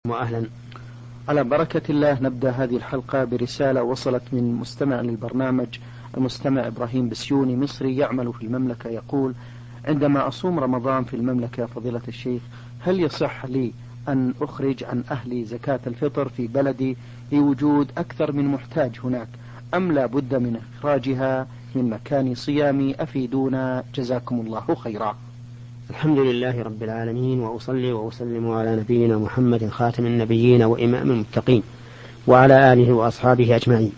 بكم وأهلا. على بركة الله نبدأ هذه الحلقة برسالة وصلت من مستمع للبرنامج، المستمع إبراهيم بسيوني مصري يعمل في المملكة، يقول: عندما أصوم رمضان في المملكة فضيلة الشيخ، هل يصح لي أن أخرج عن أهلي زكاة الفطر في بلدي لوجود أكثر من محتاج هناك، أم لا بد من إخراجها من مكان صيامي؟ أفيدونا جزاكم الله خيرا. الحمد لله رب العالمين، وأصلي وأسلم على نبينا محمد خاتم النبيين وإمام المتقين وعلى آله وأصحابه أجمعين.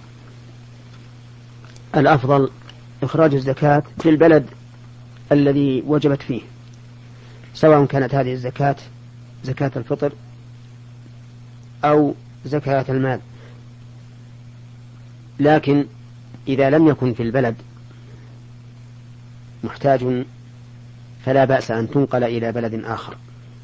الأفضل إخراج الزكاة في البلد الذي وجبت فيه، سواء كانت هذه الزكاة زكاة الفطر أو زكاة المال. لكن إذا لم يكن في البلد محتاج فلا بأس أن تنقل إلى بلد آخر.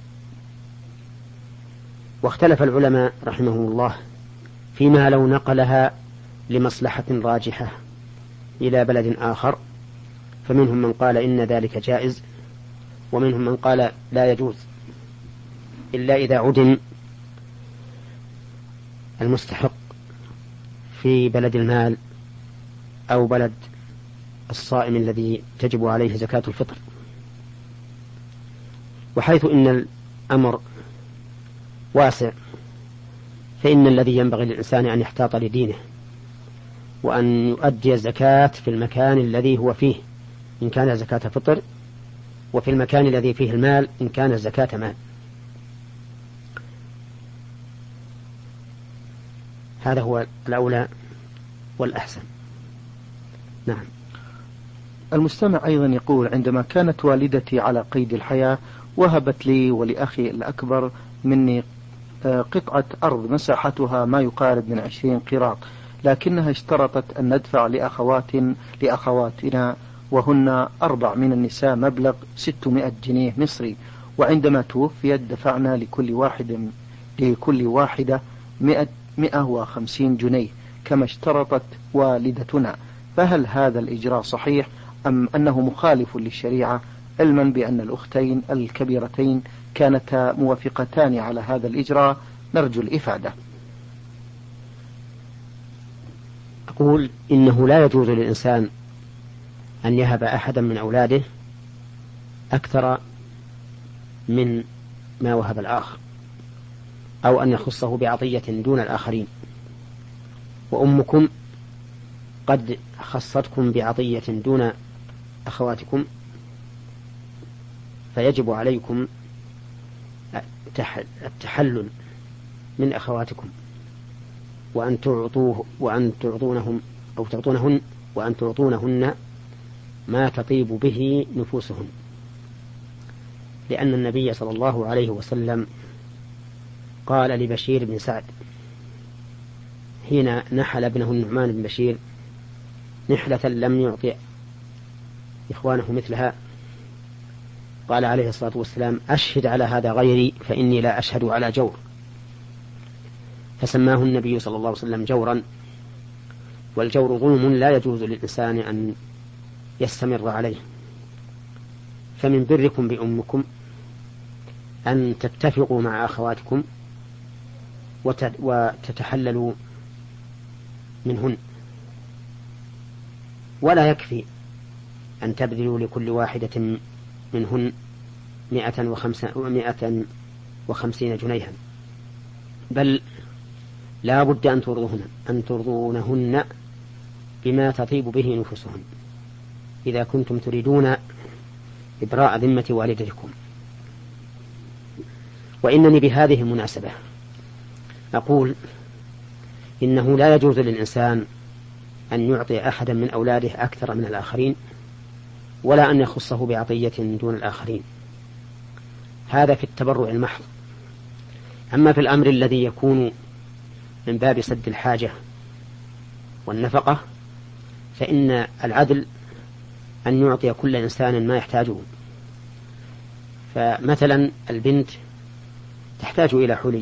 واختلف العلماء رحمهم الله فيما لو نقلها لمصلحة راجحة إلى بلد آخر، فمنهم من قال إن ذلك جائز، ومنهم من قال لا يجوز إلا إذا عدم المستحق في بلد المال أو بلد الصائم الذي تجب عليه زكاة الفطر. وحيث إن الأمر واسع، فإن الذي ينبغي للإنسان أن يحتاط لدينه وأن يؤدي الزكاة في المكان الذي هو فيه إن كان زكاة فطر، وفي المكان الذي فيه المال إن كان زكاة مال. هذا هو الأولى والأحسن. نعم. المستمع أيضا يقول: عندما كانت والدتي على قيد الحياة وهبت لي ولأخي الأكبر مني قطعة أرض مساحتها ما يقارب من 20 قيراط، لكنها اشترطت أن ندفع لأخواتنا وهن 4 من النساء مبلغ 600 جنيه مصري، وعندما توفيت دفعنا لكل واحدة 150 جنيه كما اشترطت والدتنا، فهل هذا الإجراء صحيح أم أنه مخالف للشريعة، علما بأن الأختين الكبيرتين كانتا موافقتان على هذا الإجراء؟ نرجو الإفادة. أقول إنه لا يجوز للإنسان أن يهب أحدا من أولاده أكثر من ما وهب الآخر، أو أن يخصه بعطية دون الآخرين. وأمكم قد خصتكم بعطية دون أخواتكم، فيجب عليكم التحلل من أخواتكم وأن تعطونهن ما تطيب به نفوسهن، لأن النبي صلى الله عليه وسلم قال لبشير بن سعد حين نحل ابنه النعمان بن بشير نحلة لم يعطي إخوانه مثلها، قال عليه الصلاة والسلام: أشهد على هذا غيري فإني لا أشهد على جور. فسماه النبي صلى الله عليه وسلم جورا، والجور ظلم لا يجوز للإنسان أن يستمر عليه. فمن بركم بأمكم أن تتفقوا مع أخواتكم وتتحللوا منهن، ولا يكفي أن تبذلوا لكل واحدة منهن 150 جنيها، بل لا بد أن ترضونهن بما تطيب به نفوسهن إذا كنتم تريدون إبراء ذمة والدتكم. وإنني بهذه المناسبة أقول إنه لا يجوز للإنسان أن يعطي أحدا من أولاده أكثر من الآخرين، ولا أن يخصه بعطية دون الآخرين، هذا في التبرع المحض. أما في الأمر الذي يكون من باب سد الحاجة والنفقة، فإن العدل أن يعطي كل إنسان ما يحتاجه. فمثلا البنت تحتاج إلى حلي،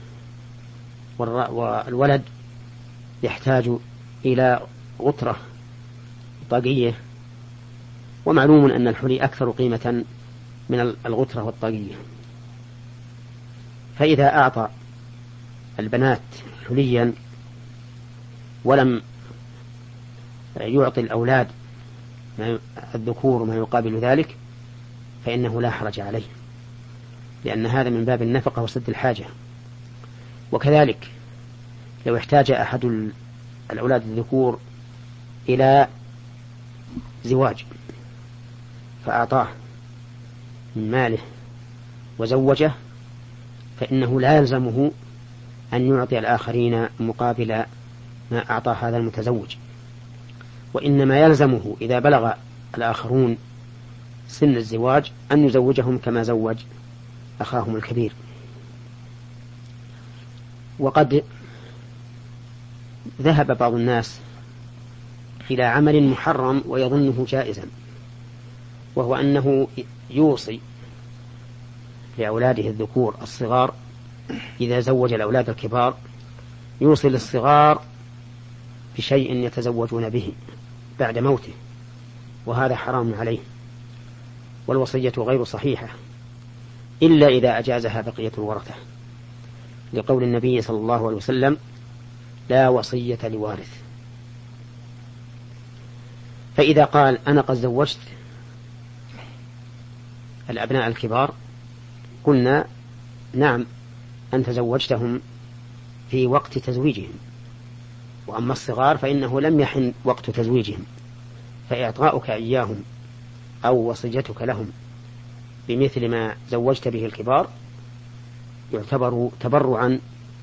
والولد يحتاج إلى غطرة طاقية، ومعلوم أن الحلي أكثر قيمة من الغطرة والطاقية، فإذا أعطى البنات حليا ولم يعطي الأولاد الذكور ما يقابل ذلك فإنه لا حرج عليه، لأن هذا من باب النفقة وسد الحاجة. وكذلك لو احتاج أحد الأولاد الذكور إلى زواج فأعطاه من ماله وزوجه فإنه لا يلزمه أن يعطي الآخرين مقابل ما أعطى هذا المتزوج، وإنما يلزمه إذا بلغ الآخرون سن الزواج أن يزوجهم كما زوج أخاهم الكبير. وقد ذهب بعض الناس إلى عمل محرم ويظنه جائزا، وهو أنه يوصي لأولاده الذكور الصغار إذا زوج الأولاد الكبار يوصي للصغار بشيء يتزوجون به بعد موته، وهذا حرام عليه، والوصية غير صحيحة إلا إذا أجازها بقية الورثة، لقول النبي صلى الله عليه وسلم: لا وصية لوارث. فإذا قال: أنا قد زوجت الأبناء الكبار، قلنا: نعم، أنت زوجتهم في وقت تزويجهم، وأما الصغار فإنه لم يحن وقت تزويجهم، فإعطاؤك إياهم أو وصيتك لهم بمثل ما زوجت به الكبار يعتبر تبرعا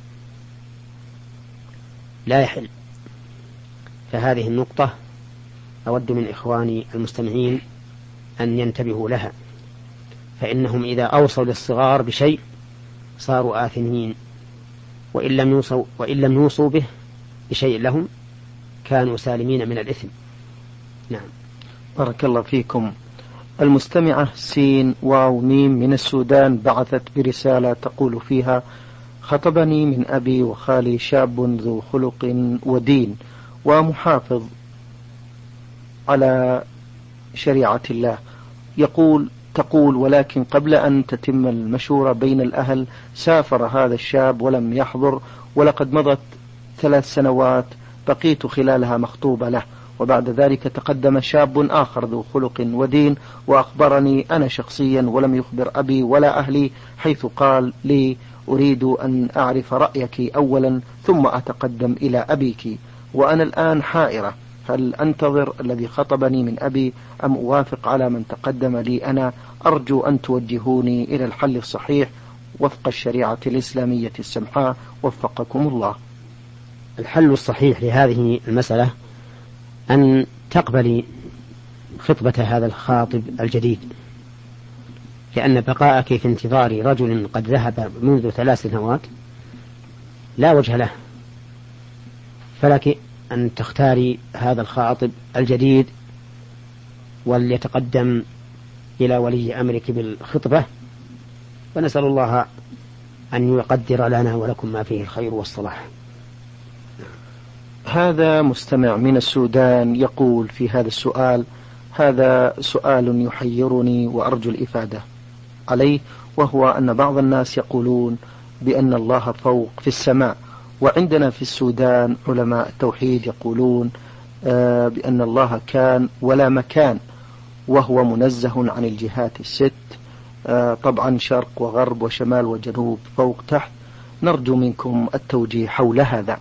لا يحل. فهذه النقطة أود من إخواني المستمعين أن ينتبهوا لها، فإنهم إذا أوصوا للصغار بشيء صاروا آثمين، وإن لم يوصوا به بشيء لهم كانوا سالمين من الإثم. نعم. بارك الله فيكم. المستمعة سين واو ميم من السودان بعثت برسالة تقول فيها: خطبني من أبي وخالي شاب ذو خلق ودين ومحافظ على شريعة الله، تقول ولكن قبل أن تتم المشورة بين الأهل سافر هذا الشاب ولم يحضر، ولقد مضت 3 سنوات بقيت خلالها مخطوبة له، وبعد ذلك تقدم شاب آخر ذو خلق ودين وأخبرني أنا شخصيا ولم يخبر أبي ولا أهلي، حيث قال لي: أريد أن أعرف رأيك أولا ثم أتقدم إلى أبيك، وأنا الآن حائرة، هل أنتظر الذي خطبني من أبي أم أوافق على من تقدم لي أنا؟ أرجو أن توجهوني إلى الحل الصحيح وفق الشريعة الإسلامية السمحاء، وفقكم الله. الحل الصحيح لهذه المسألة أن تقبلي خطبة هذا الخاطب الجديد، لأن بقاءك في انتظار رجل قد ذهب منذ 3 سنوات لا وجه له، فلك أن تختاري هذا الخاطب الجديد وليتقدم إلى ولي أمرك بالخطبة، ونسأل الله أن يقدر لنا ولكم ما فيه الخير والصلاح. هذا مستمع من السودان يقول في هذا السؤال: هذا سؤال يحيرني وأرجو الإفادة عليه، وهو أن بعض الناس يقولون بأن الله فوق في السماء، وعندنا في السودان علماء التوحيد يقولون بأن الله كان ولا مكان، وهو منزه عن الجهات ال6، طبعا شرق وغرب وشمال وجنوب فوق تحت. نرجو منكم التوجيه حول هذا.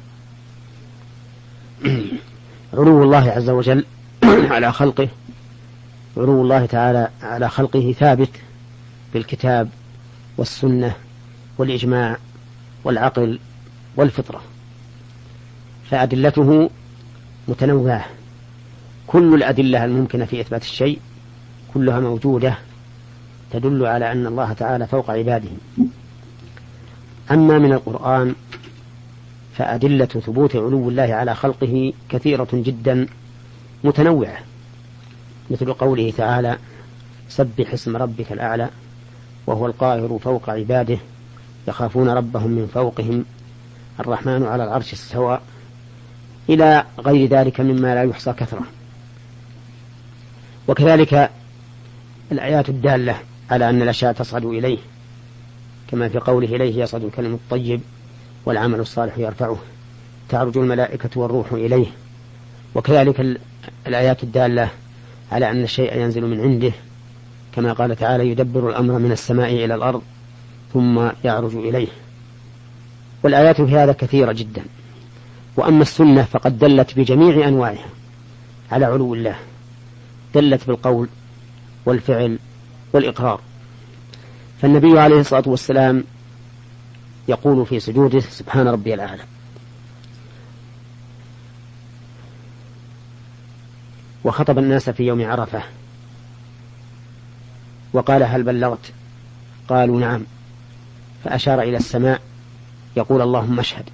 علو الله عز وجل على خلقه، علو الله تعالى على خلقه ثابت بالكتاب والسنة والإجماع والعقل والفطرة، فأدلته متنوعة، كل الأدلة الممكنة في إثبات الشيء كلها موجودة تدل على أن الله تعالى فوق عباده. أما من القرآن فأدلة ثبوت علو الله على خلقه كثيرة جدا متنوعة، مثل قوله تعالى: سبح اسم ربك الأعلى وهو القاهر فوق عباده يخافون ربهم من فوقهم الرحمن على العرش استوى، إلى غير ذلك مما لا يحصى كثرة. وكذلك الآيات الدالة على أن الأشياء تصعد إليه كما في قوله إليه يصعد الكلم الطيب والعمل الصالح يرفعه، تعرج الملائكة والروح إليه. وكذلك الآيات الدالة على أن الشيء ينزل من عنده، كما قال تعالى يدبر الأمر من السماء إلى الأرض ثم يعرج إليه. والآيات في هذا كثيرة جدا. وأما السنة فقد دلت بجميع أنواعها على علو الله، دلت بالقول والفعل والإقرار. فالنبي عليه الصلاة والسلام يقول في سجوده سبحان ربي الأعلى. وخطب الناس في يوم عرفة وقال هل بلغت؟ قالوا نعم، فأشار إلى السماء يقول اللهم اشهد.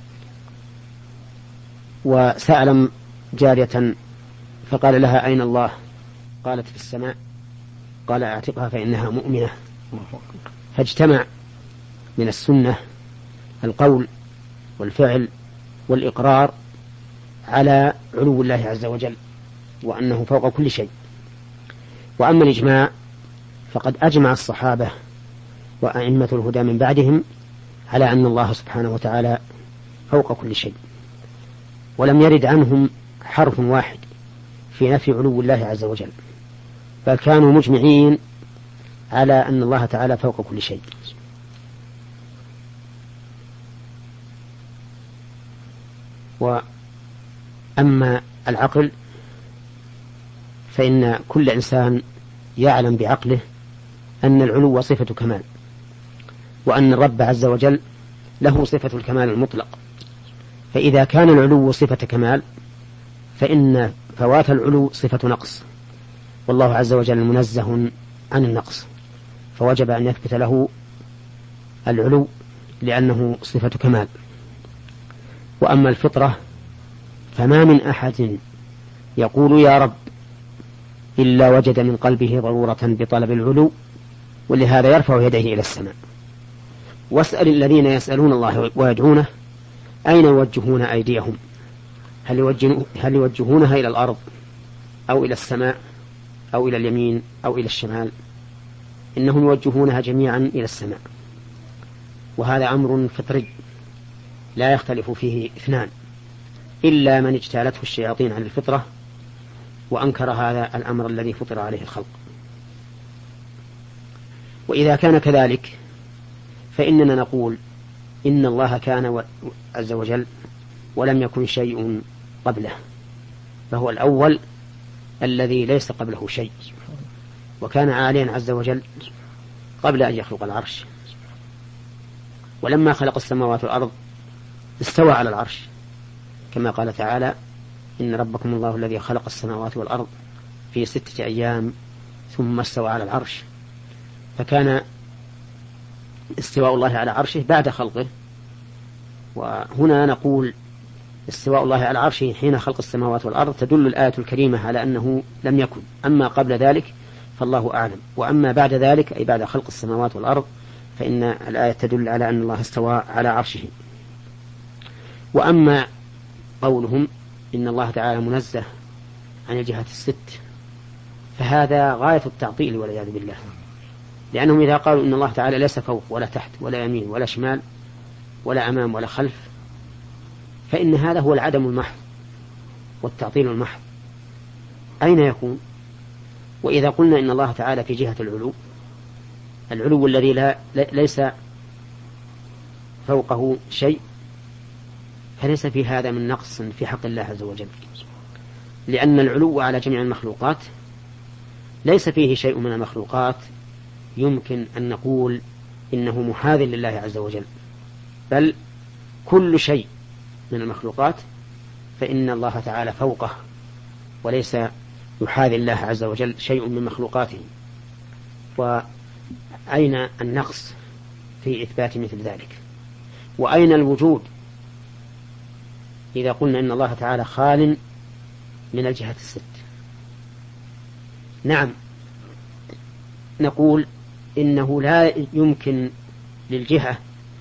وسأل جارية فقال لها أين الله؟ قالت في السماء. قال اعتقها فإنها مؤمنة. فاجتمع من السنة القول والفعل والإقرار على علو الله عز وجل وأنه فوق كل شيء. وأما الإجماع فقد أجمع الصحابة وأئمة الهدى من بعدهم على أن الله سبحانه وتعالى فوق كل شيء، ولم يرد عنهم حرف واحد في نفي علو الله عز وجل، بل كانوا مجمعين على أن الله تعالى فوق كل شيء. وأما العقل فإن كل إنسان يعلم بعقله أن العلو صفة كمال، وأن الرب عز وجل له صفة الكمال المطلق. فإذا كان العلو صفة كمال فإن فوات العلو صفة نقص، والله عز وجل منزه عن النقص، فوجب أن يثبت له العلو لأنه صفة كمال. وأما الفطرة فما من أحد يقول يا رب إلا وجد من قلبه ضرورة بطلب العلو، ولهذا يرفع يديه إلى السماء. واسأل الذين يسألون الله ويدعونه أين يوجهون أيديهم؟ هل يوجهونها إلى الأرض أو إلى السماء أو إلى اليمين أو إلى الشمال؟ إنهم يوجهونها جميعا إلى السماء، وهذا أمر فطري لا يختلف فيه اثنان، إلا من اجتالته الشياطين عن الفطرة وأنكر هذا الأمر الذي فطر عليه الخلق. وإذا كان كذلك فإننا نقول إن الله كان عز وجل ولم يكن شيء قبله، فهو الأول الذي ليس قبله شيء، وكان عاليا عز وجل قبل أن يخلق العرش. ولما خلق السماوات والأرض استوى على العرش، كما قال تعالى إن ربكم الله الذي خلق السماوات والأرض في 6 أيام ثم استوى على العرش. فكان استواء الله على عرشه بعد خلقه. وهنا نقول استواء الله على عرشه حين خلق السماوات والأرض تدل الآية الكريمة على أنه لم يكن، أما قبل ذلك فالله أعلم. وأما بعد ذلك أي بعد خلق السماوات والأرض فإن الآية تدل على أن الله استوى على عرشه. وأما قولهم إن الله تعالى منزه عن الجهات الست فهذا غاية التعطيل والعياذ بالله، لأنهم إذا قالوا إن الله تعالى ليس فوق ولا تحت ولا يمين ولا شمال ولا أمام ولا خلف فإن هذا هو العدم المحض والتعطيل المحض. أين يكون؟ وإذا قلنا إن الله تعالى في جهة العلو الذي ليس فوقه شيء، فليس في هذا من نقص في حق الله عز وجل، لأن العلو على جميع المخلوقات ليس فيه شيء من المخلوقات يمكن أن نقول إنه محاذ لله عز وجل، بل كل شيء من المخلوقات فإن الله تعالى فوقه وليس يحاذ الله عز وجل شيء من مخلوقاته. وأين النقص في إثبات مثل ذلك؟ وأين الوجود إذا قلنا إن الله تعالى خال من الجهات الست؟ نعم، نقول إنه لا يمكن للجهة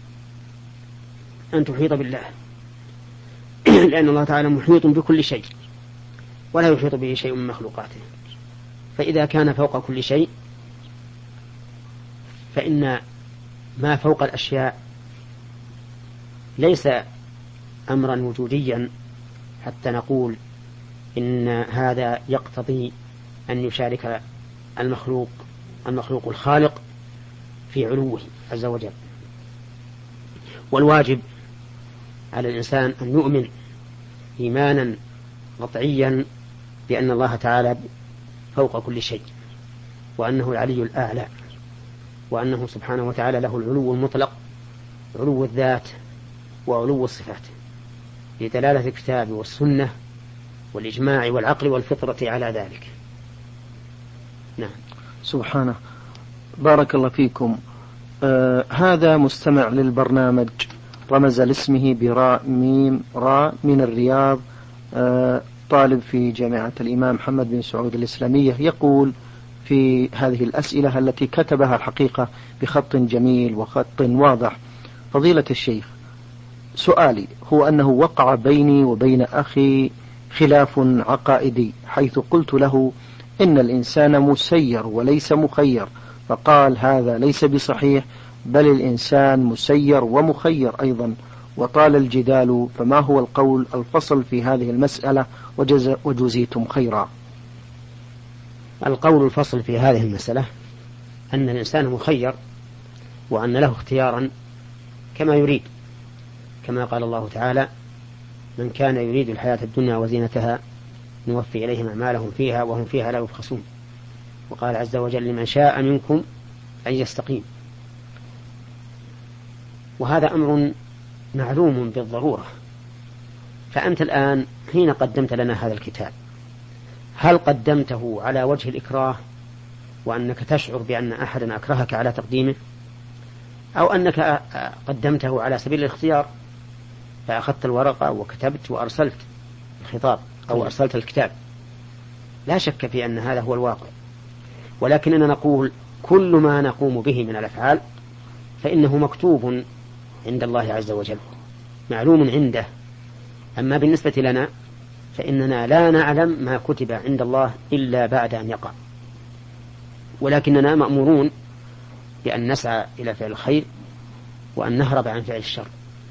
أن تحيط بالله لأن الله تعالى محيط بكل شيء ولا يحيط به شيء من مخلوقاته. فإذا كان فوق كل شيء فإن ما فوق الأشياء ليس أمرا وجوديا حتى نقول إن هذا يقتضي أن يشارك المخلوق الخالق في علوه عز وجل. والواجب على الإنسان أن يؤمن إيمانا قطعيا بأن الله تعالى فوق كل شيء، وأنه العلي الأعلى، وأنه سبحانه وتعالى له العلو المطلق، علو الذات وعلو الصفات، لدلالة الكتاب والسنة والإجماع والعقل والفطرة على ذلك. نعم. سبحانه. بارك الله فيكم. هذا مستمع للبرنامج رمز لاسمه براء ميم راء من الرياض، طالب في جامعة الإمام محمد بن سعود الإسلامية، يقول في هذه الأسئلة التي كتبها الحقيقة بخط جميل وخط واضح: فضيلة الشيخ، سؤالي هو أنه وقع بيني وبين أخي خلاف عقائدي، حيث قلت له إن الإنسان مسير وليس مخير، فقال هذا ليس بصحيح، بل الإنسان مسير ومخير أيضا، وطال الجدال، فما هو القول الفصل في هذه المسألة وجزيتم خيرا؟ القول الفصل في هذه المسألة أن الإنسان مخير، وأن له اختيارا كما يريد، كما قال الله تعالى: من كان يريد الحياة الدنيا وزينتها نوفي إليهم أعمالهم فيها وهم فيها لا يبخسون. وقال عز وجل: لمن شاء منكم أن يستقيم. وهذا أمر معلوم بالضرورة. فأنت الآن حين قدمت لنا هذا الكتاب، هل قدمته على وجه الإكراه وأنك تشعر بأن أحدا أكرهك على تقديمه، أو أنك قدمته على سبيل الاختيار، فأخذت الورقة وكتبت وأرسلت الخطاب أو أرسلت الكتاب؟ لا شك في أن هذا هو الواقع، ولكننا نقول كل ما نقوم به من الأفعال فإنه مكتوب عند الله عز وجل، معلوم عنده. أما بالنسبة لنا فإننا لا نعلم ما كتب عند الله إلا بعد أن يقع، ولكننا مأمورون بأن نسعى إلى فعل الخير وأن نهرب عن فعل الشر،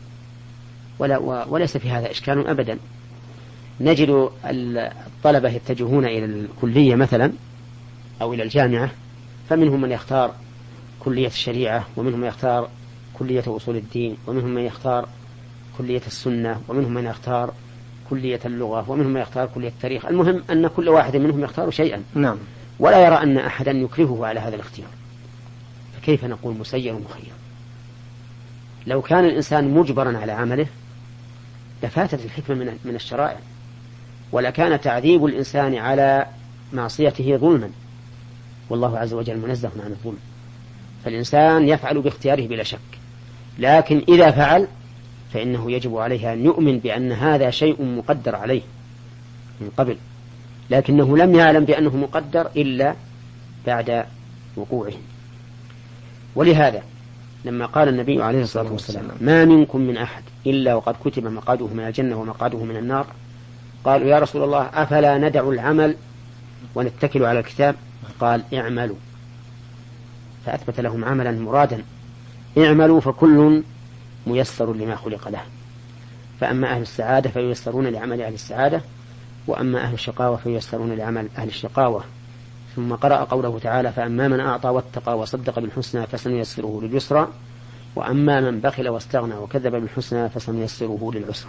وليس في هذا إشكال أبدا. نجد الطلبة يتجهون إلى الكلية مثلا أو إلى الجامعة، فمنهم من يختار كلية الشريعة، ومنهم من يختار كلية أصول الدين، ومنهم من يختار كلية السنة، ومنهم من يختار كلية اللغة، ومنهم من يختار كلية التاريخ. المهم أن كل واحد منهم يختار شيئا، نعم، ولا يرى أن أحدا يكرهه على هذا الاختيار. فكيف نقول مسير مخير؟ لو كان الإنسان مجبرا على عمله لفاتت الحكمة من الشرائع، ولكان تعذيب الإنسان على معصيته ظلما، والله عز وجل منزه عن الظلم. فالإنسان يفعل باختياره بلا شك، لكن إذا فعل فإنه يجب عليه أن يؤمن بأن هذا شيء مقدر عليه من قبل، لكنه لم يعلم بأنه مقدر إلا بعد وقوعه. ولهذا لما قال النبي عليه الصلاة والسلام: ما منكم من أحد إلا وقد كتب مقعده من الجنة ومقعده من النار، قالوا يا رسول الله أفلا ندع العمل ونتكل على الكتاب؟ قال: اعملوا. فأثبت لهم عملا مرادا: اعملوا فكل ميسر لما خلق له. فأما أهل السعادة فييسرون لعمل أهل السعادة، وأما أهل الشقاوة فييسرون لعمل أهل الشقاوة. ثم قرأ قوله تعالى: فأما من أعطى واتقى وصدق بالحسنى فسنيسره لليسرى، وأما من بخل واستغنى وكذب بالحسنى فسنيسره للعسرى.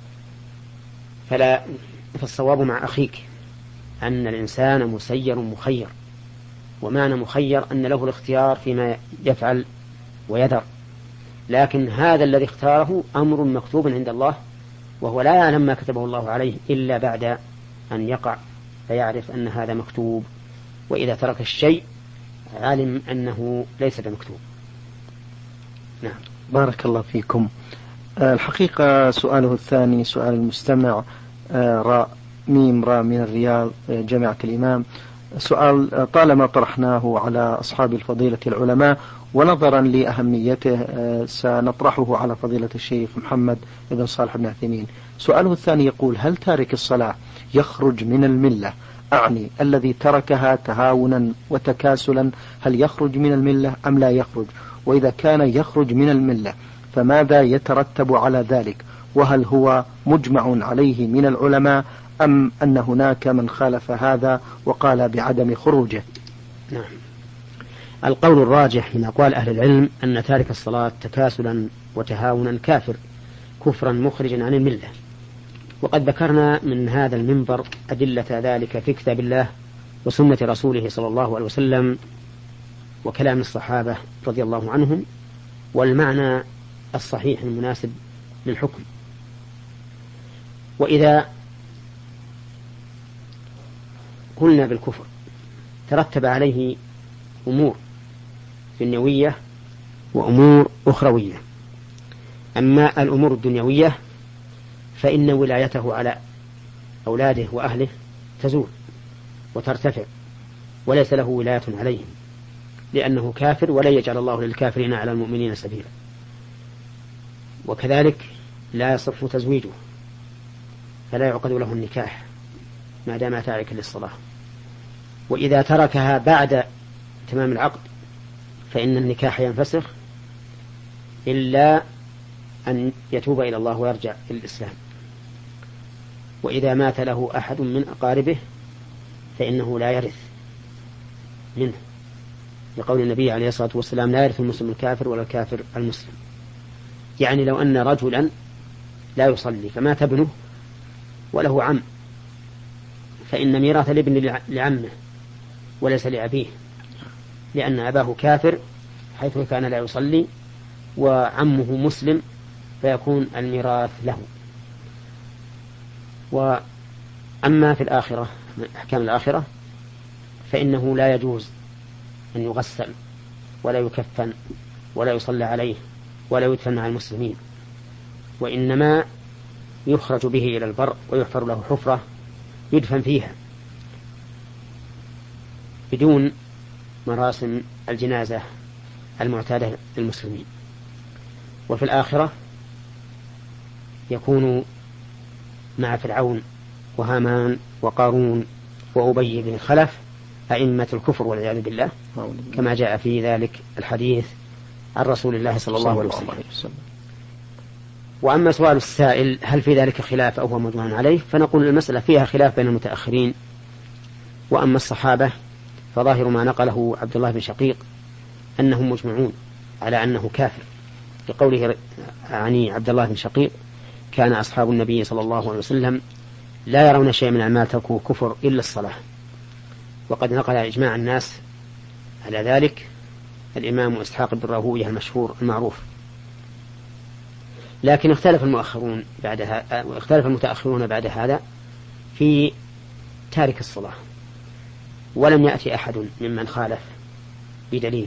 فالصواب مع أخيك أن الإنسان مسير مخير، ومعنى مخير أن له الاختيار فيما يفعل ويذر، لكن هذا الذي اختاره أمر مكتوب عند الله، وهو لا يعلم ما كتبه الله عليه إلا بعد أن يقع فيعرف أن هذا مكتوب، وإذا ترك الشيء علم أنه ليس بمكتوب. نعم. بارك الله فيكم. الحقيقة سؤاله الثاني سؤال المستمع راء ميم راء من الرياض جامعة الإمام، سؤال طالما طرحناه على أصحاب الفضيلة العلماء، ونظرا لأهميته سنطرحه على فضيلة الشيخ محمد بن صالح بن عثيمين. سؤاله الثاني يقول: هل تارك الصلاة يخرج من الملة؟ أعني الذي تركها تهاونا وتكاسلا، هل يخرج من الملة أم لا يخرج؟ وإذا كان يخرج من الملة فماذا يترتب على ذلك؟ وهل هو مجمع عليه من العلماء أم أن هناك من خالف هذا وقال بعدم خروجه؟ نعم. القول الراجح من أقوال أهل العلم أن تارك الصلاة تكاسلا وتهاونا كافر كفرا مخرجا عن الملة، وقد ذكرنا من هذا المنبر أدلة ذلك في كتاب الله وسنة رسوله صلى الله عليه وسلم وكلام الصحابة رضي الله عنهم والمعنى الصحيح المناسب للحكم. وإذا قلنا بالكفر ترتب عليه أمور دنيوية وأمور أخروية. أما الأمور الدنيوية فإن ولايته على أولاده وأهله تزول وترتفع، وليس له ولاية عليهم لأنه كافر، ولا يجعل الله للكافرين على المؤمنين سبيلا. وكذلك لا يصح تزويجه، فلا يعقد له النكاح ما دام تاركا للصلاة. وإذا تركها بعد تمام العقد فإن النكاح ينفسخ إلا أن يتوب إلى الله ويرجع إلى الإسلام. وإذا مات له أحد من أقاربه فإنه لا يرث منه، لقول النبي عليه الصلاة والسلام: لا يرث المسلم الكافر ولا الكافر المسلم. يعني لو أن رجلا لا يصلي فمات ابنه وله عم، فإن ميراث الابن لعمه وليس لأبيه، لأن أباه كافر حيث كان لا يصلي وعمه مسلم، فيكون الميراث له. وأما في الآخرة، أحكام الآخرة، فإنه لا يجوز أن يغسل ولا يكفن ولا يصلى عليه ولا يدفن مع المسلمين، وإنما يخرج به إلى البر ويحفر له حفرة يدفن فيها بدون مراسم الجنازة المعتادة للمسلمين. وفي الآخرة يكون مع فرعون وهامان وقارون وأبي بن خلف أئمة الكفر والعياذ بالله، كما جاء في ذلك الحديث عن رسول الله صلى الله عليه وسلم. وأما سؤال السائل هل في ذلك خلاف أو هو مجمع عليه، فنقول المسألة فيها خلاف بين المتأخرين. وأما الصحابة فظاهر ما نقله عبد الله بن شقيق أنهم مجمعون على أنه كافر، لقوله عني عبد الله بن شقيق: كان أصحاب النبي صلى الله عليه وسلم لا يرون شيء من أعمال تركوا كفر إلا الصلاة. وقد نقل إجماع الناس على ذلك الإمام إسحاق بن راهويه المشهور المعروف. لكن اختلف المتأخرون بعد هذا في تارك الصلاة، ولم يأتي أحد ممن خالف بدليل.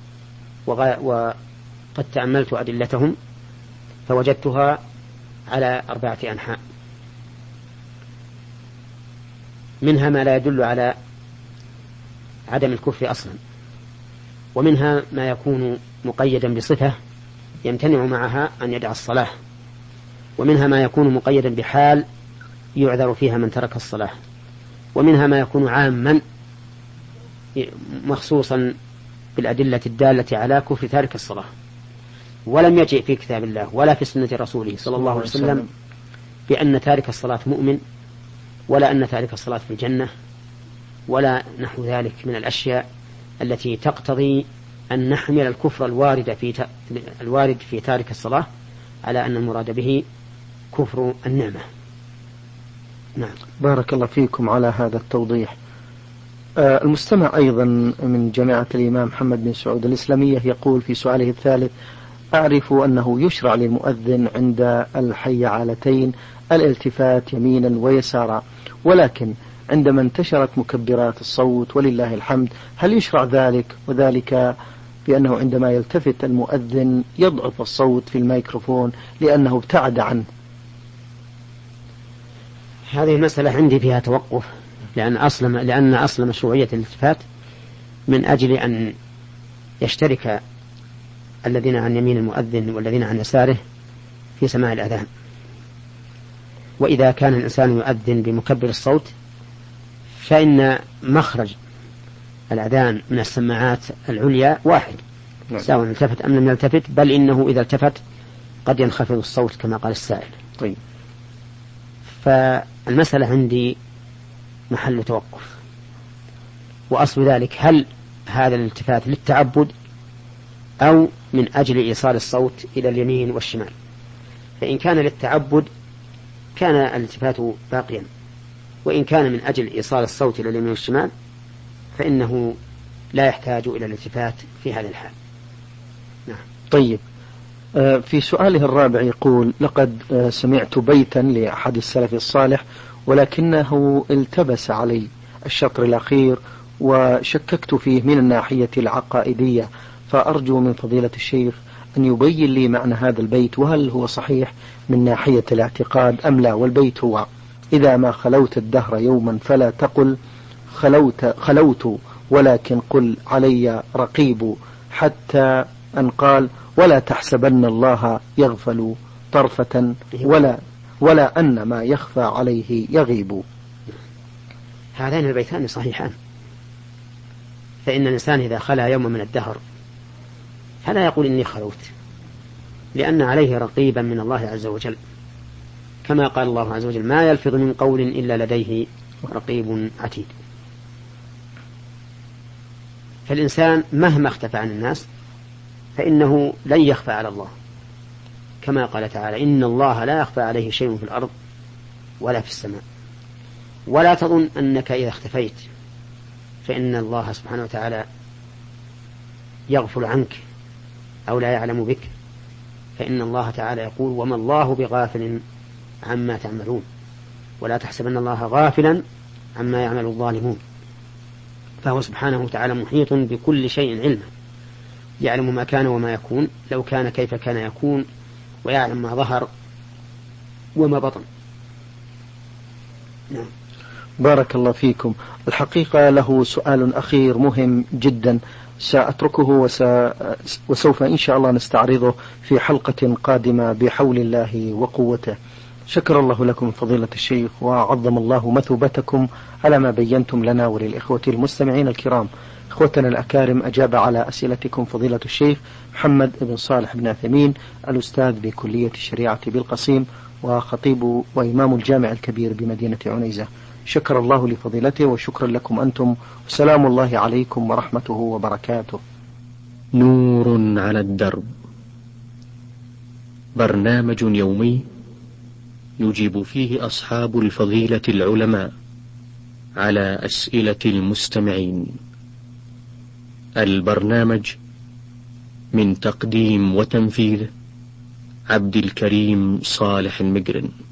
وقد تأملت أدلتهم فوجدتها على 4 أنحاء، منها ما لا يدل على عدم الكفر أصلا، ومنها ما يكون مقيدا بصفة يمتنع معها أن يدع الصلاة، ومنها ما يكون مقيدا بحال يعذر فيها من ترك الصلاة، ومنها ما يكون عاما مخصوصا بالأدلة الدالة على كفر تارك الصلاة. ولم يجئ في كتاب الله ولا في سنة رسوله صلى الله عليه وسلم بأن تارك الصلاة مؤمن، ولا أن تارك الصلاة في الجنة، ولا نحو ذلك من الأشياء التي تقتضي أن نحمل الكفر الوارد في تارك الصلاة على أن المراد به كفر النعمة. نعم. بارك الله فيكم على هذا التوضيح. المستمع أيضا من جامعة الإمام محمد بن سعود الإسلامية يقول في سؤاله الثالث: أعرف أنه يشرع للمؤذن عند الحيعلتين الالتفات يمينا ويسارا، ولكن عندما انتشرت مكبرات الصوت ولله الحمد هل يشرع ذلك؟ وذلك بأنه عندما يلتفت المؤذن يضعف الصوت في الميكروفون لأنه ابتعد عنه. هذه المسألة عندي فيها توقف، لأن أصل مشروعية الالتفات من أجل أن يشترك الذين عن يمين المؤذن والذين عن يساره في سماع الأذان. وإذا كان الإنسان يؤذن بمكبر الصوت فإن مخرج الأذان من السماعات العليا واحد سواء التفت أم لم يلتفت، بل إنه إذا التفت قد ينخفض الصوت كما قال السائل. طيب. فالمسألة عندي محل توقف، وأصل ذلك هل هذا الالتفات للتعبد أو من أجل إيصال الصوت إلى اليمين والشمال؟ فإن كان للتعبد كان الالتفات باقيا، وإن كان من أجل إيصال الصوت إلى اليمين والشمال فإنه لا يحتاج إلى الالتفات في هذا الحال. نعم. طيب. في سؤاله الرابع يقول: لقد سمعت بيتا لأحد السلف الصالح ولكنه التبس علي الشطر الأخير وشككت فيه من الناحية العقائدية، فأرجو من فضيلة الشيخ أن يبين لي معنى هذا البيت، وهل هو صحيح من ناحية الاعتقاد أم لا؟ والبيت هو: إذا ما خلوت الدهر يوما فلا تقل خلوت ولكن قل علي رقيب، حتى أن قال: ولا تحسبن الله يغفل طرفة ولا أن ما يخفى عليه يغيب. هذان البيتان صحيحان، فإن الإنسان إذا خلا يوم من الدهر فلا يقول إني خلوت، لأن عليه رقيبا من الله عز وجل، كما قال الله عز وجل: ما يلفظ من قول إلا لديه رقيب عتيد. فالإنسان مهما اختفى عن الناس فإنه لن يخفى على الله، كما قال تعالى: إن الله لا يخفى عليه شيء في الأرض ولا في السماء. ولا تظن أنك إذا اختفيت فإن الله سبحانه وتعالى يغفل عنك أو لا يعلم بك، فإن الله تعالى يقول: وما الله بغافل عما تعملون، ولا تحسبن الله غافلا عما يعمل الظالمون. فهو سبحانه وتعالى محيط بكل شيء علما، يعلم ما كان وما يكون، لو كان كيف كان يكون، ويعلم ما ظهر وما بطن. نعم. بارك الله فيكم. الحقيقة له سؤال أخير مهم جدا سأتركه وسوف إن شاء الله نستعرضه في حلقة قادمة بحول الله وقوته. شكر الله لكم فضيلة الشيخ، وعظم الله مثوبتكم على ما بينتم لنا وللإخوة المستمعين الكرام. إخوتنا الأكارم، أجاب على أسئلتكم فضيلة الشيخ محمد بن صالح بن عثيمين، الأستاذ بكلية الشريعة بالقصيم وخطيب وإمام الجامع الكبير بمدينة عنيزة. شكر الله لفضيلته، وشكرا لكم أنتم، وسلام الله عليكم ورحمته وبركاته. نور على الدرب، برنامج يومي يجيب فيه أصحاب الفضيلة العلماء على أسئلة المستمعين. البرنامج من تقديم وتنفيذ عبد الكريم صالح المقرن.